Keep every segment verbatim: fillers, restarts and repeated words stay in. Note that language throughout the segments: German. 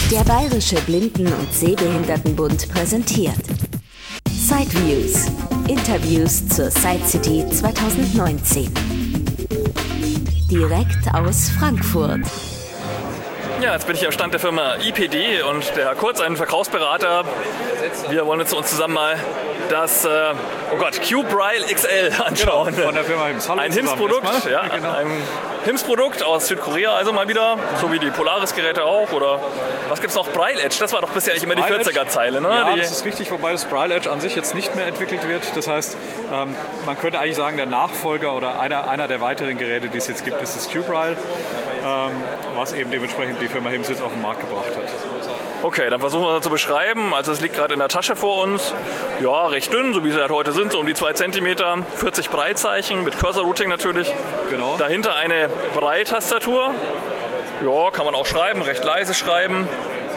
Der Bayerische Blinden- und Sehbehindertenbund präsentiert Sideviews. Interviews zur Sidecity zwanzig neunzehn. Direkt aus Frankfurt. Ja, jetzt bin ich am Stand der Firma I P D und der Herr Kurz, ein Verkaufsberater. Wir wollen jetzt uns zusammen mal das, äh, oh Gott, Q-Braille X L anschauen. Genau, von der Firma Hims. Hallo ein Hims-Produkt, ja, genau. ein Hims-Produkt aus Südkorea, also mal wieder, so wie die Polaris-Geräte auch. Oder was gibt's noch? Braille Edge, das war doch bisher eigentlich immer die vierziger-Zeile, ne? Ja, die das ist richtig, wobei das Braille Edge an sich jetzt nicht mehr entwickelt wird. Das heißt, ähm, man könnte eigentlich sagen, der Nachfolger oder einer, einer der weiteren Geräte, die es jetzt gibt, ist das Q-Braille, ähm, was eben dementsprechend die Firma Hims jetzt auf den Markt gebracht hat. Okay, dann versuchen wir das zu beschreiben. Also es liegt gerade in der Tasche vor uns. Ja, recht dünn, so wie sie halt heute sind, so um die zwei Zentimeter. vierzig Breitzeichen mit Cursor-Routing natürlich. Genau. Dahinter eine Braille-Tastatur. Ja, kann man auch schreiben, recht leise schreiben.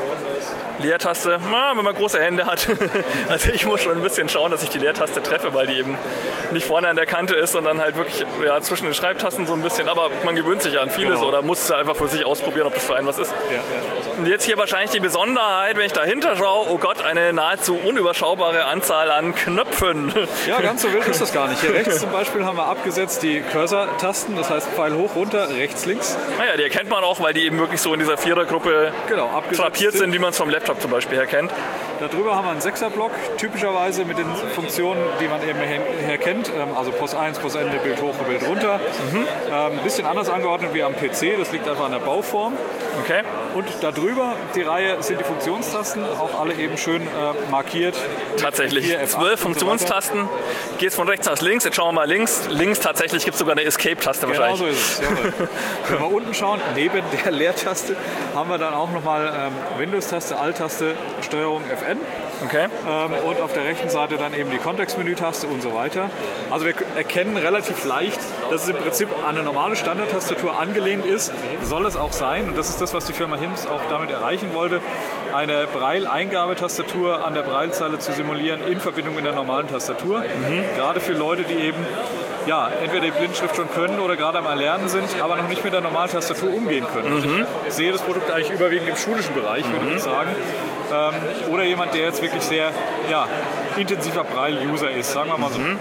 Leertaste, na, wenn man große Hände hat. Also ich muss schon ein bisschen schauen, dass ich die Leertaste treffe, weil die eben nicht vorne an der Kante ist, sondern halt wirklich ja, zwischen den Schreibtasten so ein bisschen. Aber man gewöhnt sich ja an vieles, genau, oder muss es einfach für sich ausprobieren, ob das für einen was ist. Ja, ja. Und jetzt hier wahrscheinlich die Besonderheit, wenn ich dahinter schaue, oh Gott, eine nahezu unüberschaubare Anzahl an Knöpfen. Ja, ganz so wild ist das gar nicht. Hier rechts zum Beispiel haben wir abgesetzt die Cursor-Tasten, das heißt Pfeil hoch, runter, rechts, links. Naja, die erkennt man auch, weil die eben wirklich so in dieser Vierergruppe genau, drapiert sind, wie man es vom Laptop zum Beispiel her kennt. Darüber haben wir einen Sechserblock, typischerweise mit den Funktionen, die man eben her kennt. Also P O S eins, P O S Ende, Bild hoch, Bild runter. Mhm. Ein bisschen anders angeordnet wie am P C, das liegt einfach an der Bauform. Okay. Und darüber, die Reihe, sind die Funktionstasten, auch alle eben schön äh, markiert. Tatsächlich, zwölf Funktionstasten. So geht es von rechts nach links, jetzt schauen wir mal links. Links tatsächlich gibt es sogar eine Escape-Taste genau wahrscheinlich. Genau so ist es. Jawohl. Wenn wir unten schauen, neben der Leertaste haben wir dann auch nochmal ähm, Windows-Taste, Alt-Taste, Steuerung F N. Okay. Ähm, und auf der rechten Seite dann eben die Kontextmenü-Taste und so weiter. Also wir erkennen relativ leicht, dass es im Prinzip an eine normale Standardtastatur angelehnt ist. Soll es auch sein. Und das ist das, was die Firma Hims auch damit erreichen wollte, eine Braille-Eingabetastatur an der Braillezeile zu simulieren in Verbindung mit der normalen Tastatur. Mhm. Gerade für Leute, die eben ja, entweder die Blindschrift schon können oder gerade am Erlernen sind, aber noch nicht mit der normalen Tastatur umgehen können. Mhm. Ich sehe das Produkt eigentlich überwiegend im schulischen Bereich, würde mhm. ich sagen. Ähm, oder jemand, der jetzt wirklich sehr ja, intensiver Braille-User ist, sagen wir mal so. Mhm.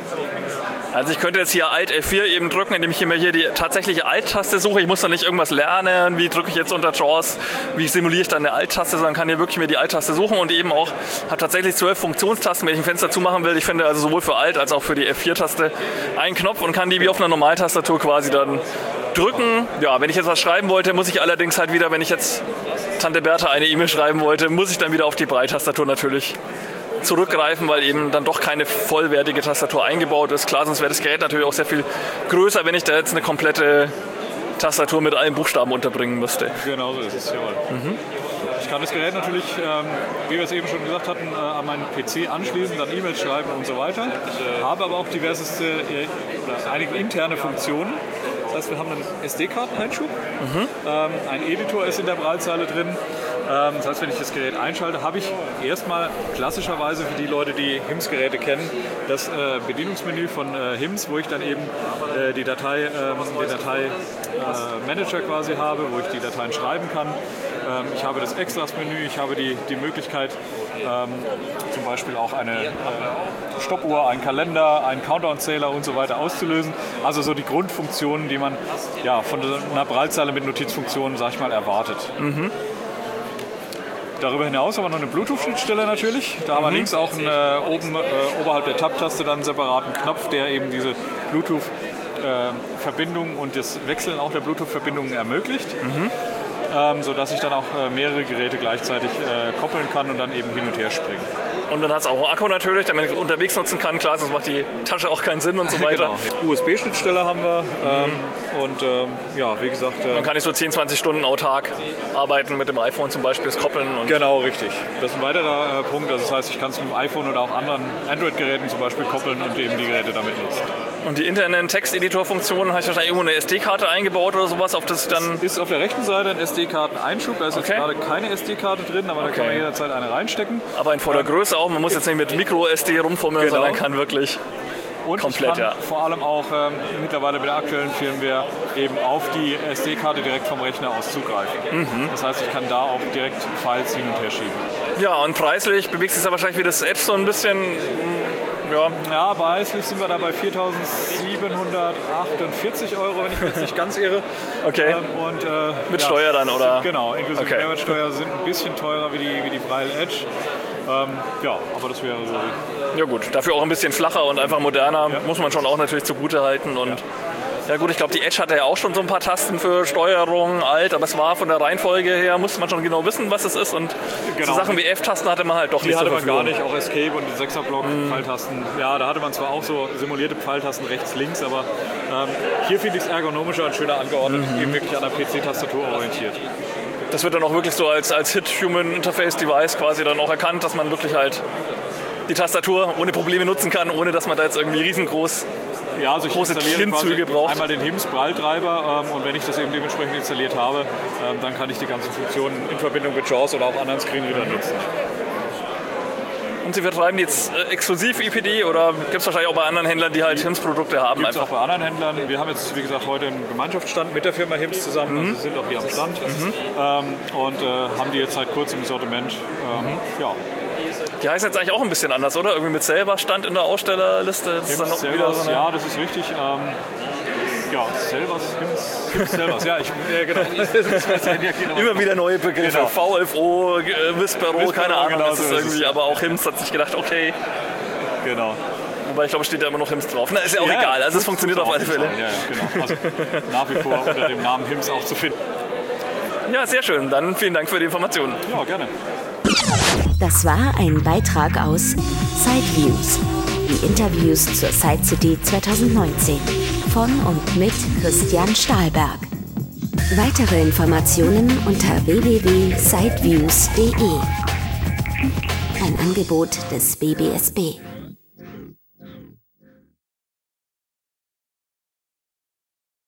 Also ich könnte jetzt hier Alt F vier eben drücken, indem ich immer hier die tatsächliche Alt-Taste suche. Ich muss da nicht irgendwas lernen, wie drücke ich jetzt unter JAWS, wie simuliere ich dann eine Alt-Taste, sondern kann hier wirklich mir die Alt-Taste suchen und eben auch habe tatsächlich zwölf Funktionstasten, wenn ich ein Fenster zumachen will. Ich finde also sowohl für Alt als auch für die F vier Taste einen Knopf und kann die wie auf einer Normaltastatur quasi dann drücken. Ja, wenn ich jetzt was schreiben wollte, muss ich allerdings halt wieder, wenn ich jetzt Tante Bertha eine E-Mail schreiben wollte, muss ich dann wieder auf die Braille-Tastatur natürlich zurückgreifen, weil eben dann doch keine vollwertige Tastatur eingebaut ist. Klar, sonst wäre das Gerät natürlich auch sehr viel größer, wenn ich da jetzt eine komplette Tastatur mit allen Buchstaben unterbringen müsste. Genau so ist es, jawohl. Mhm. Ich kann das Gerät natürlich, ähm, wie wir es eben schon gesagt hatten, äh, an meinen P C anschließen, dann E-Mails schreiben und so weiter. Ich habe aber auch diverseste, äh, oder einige interne Funktionen. Das heißt, wir haben einen S D-Karteneinschub, mhm. ähm, ein Editor ist in der Braillezeile drin. Das heißt, wenn ich das Gerät einschalte, habe ich erstmal klassischerweise für die Leute, die Hims-Geräte kennen, das äh, Bedienungsmenü von äh, Hims, wo ich dann eben äh, die Datei, äh, den Dateimanager äh, quasi habe, wo ich die Dateien schreiben kann. Ähm, ich habe das Extras-Menü, ich habe die, die Möglichkeit, ähm, zum Beispiel auch eine äh, Stoppuhr, einen Kalender, einen Countdown-Zähler und so weiter auszulösen. Also so die Grundfunktionen, die man ja, von einer Braillezeile mit Notizfunktionen, sag ich mal, erwartet. Mhm. Darüber hinaus haben wir noch eine Bluetooth-Schnittstelle natürlich. Da mhm. haben wir links auch einen, äh, oben, äh, oberhalb der Tab-Taste dann einen separaten Knopf, der eben diese Bluetooth-Verbindung äh, und das Wechseln auch der Bluetooth-Verbindungen ermöglicht. Mhm. Ähm, sodass ich dann auch äh, mehrere Geräte gleichzeitig äh, koppeln kann und dann eben hin und her springen. Und dann hat es auch einen Akku natürlich, damit ich es unterwegs nutzen kann. Klar, sonst macht die Tasche auch keinen Sinn und so weiter. Genau. U S B-Schnittstelle haben wir ähm, mhm. und ähm, ja, wie gesagt... Äh, dann kann ich so zehn, zwanzig Stunden autark arbeiten mit dem iPhone zum Beispiel, das koppeln. Und genau, richtig. Das ist ein weiterer äh, Punkt. Also das heißt, ich kann es mit dem iPhone oder auch anderen Android-Geräten zum Beispiel koppeln und eben die Geräte damit nutzen. Und die internen Texteditor-Funktionen, habe ich wahrscheinlich irgendwo eine S D-Karte eingebaut oder sowas, auf das dann... Ist auf der rechten Seite ein S D-Karten-Einschub, da ist okay. jetzt gerade keine S D-Karte drin, aber da okay. kann man jederzeit eine reinstecken. Aber in voller Größe auch, man muss jetzt nicht mit Micro-S D rumfummeln, genau. sondern kann wirklich... Und komplett, ich kann ja. vor allem auch ähm, mittlerweile mit der aktuellen Firmware eben auf die S D-Karte direkt vom Rechner aus zugreifen. Mhm. Das heißt, ich kann da auch direkt Files hin und her schieben. Ja, und preislich bewegt sich ja wahrscheinlich wie das Edge so ein bisschen. Ja, ja preislich sind wir da bei viertausendsiebenhundertachtundvierzig Euro, wenn ich mich jetzt nicht ganz irre. Okay. Ähm, und, äh, mit ja, Steuer dann, oder? Genau, inklusive okay. Mehrwertsteuer sind ein bisschen teurer wie die, wie die Braille Edge. Ähm, ja, aber das wäre so. Ja gut, dafür auch ein bisschen flacher und einfach moderner, ja. Muss man schon auch natürlich zugute halten. Und ja. Ja gut, ich glaube, die Edge hatte ja auch schon so ein paar Tasten für Steuerung, Alt, aber es war von der Reihenfolge her, musste man schon genau wissen, was es ist. Und genau. So Sachen wie F-Tasten hatte man halt doch die nicht hatte zur man gar nicht, auch Escape und Sechserblock, mm. Pfeiltasten. Ja, da hatte man zwar auch so simulierte Pfeiltasten rechts, links, aber ähm, hier finde ich es ergonomischer und schöner angeordnet, mhm. eben wirklich an der P C-Tastatur orientiert. Das wird dann auch wirklich so als, als Hit-Human-Interface-Device quasi dann auch erkannt, dass man wirklich halt die Tastatur ohne Probleme nutzen kann, ohne dass man da jetzt irgendwie riesengroß ja, also ich große Klimmzüge braucht. Einmal den H I M S-Braille-Treiber ähm, und wenn ich das eben dementsprechend installiert habe, ähm, dann kann ich die ganzen Funktionen in Verbindung mit JAWS oder auch anderen Screenreadern nutzen. Und Sie vertreiben jetzt äh, exklusiv I P D oder gibt es wahrscheinlich auch bei anderen Händlern, die halt H I M S-Produkte haben? Gibt es auch bei anderen Händlern. Wir haben jetzt, wie gesagt, heute einen Gemeinschaftsstand mit der Firma H I M S zusammen. Mhm. Also sind auch hier am Stand mhm. ähm, und äh, haben die jetzt seit kurzem im Sortiment. Ähm, mhm. Ja. Die heißen jetzt eigentlich auch ein bisschen anders, oder? Irgendwie mit selber Stand in der Ausstellerliste. Das ist dann noch wieder so eine ja, das ist richtig. Ähm, ja, Selvers, Hims, Selvers. Ja, ich, ja, genau. Immer wieder neue Begriffe. Genau. V F O, Wispero, keine Ahnung. Genau, das ist so irgendwie, ist aber auch H I M S hat sich gedacht, okay. Genau. Wobei ich glaube, steht da immer noch H I M S drauf. Na, ist ja auch ja, egal, also es funktioniert auf alle Fälle. Ja, ja, genau. Also nach wie vor unter dem Namen H I M S auch zu finden. Ja, sehr schön. Dann vielen Dank für die Informationen. Ja, gerne. Das war ein Beitrag aus Sideviews, die Interviews zur Side City zwanzig neunzehn von und mit Christian Stahlberg. Weitere Informationen unter w w w punkt sideviews punkt de. Ein Angebot des B B S B.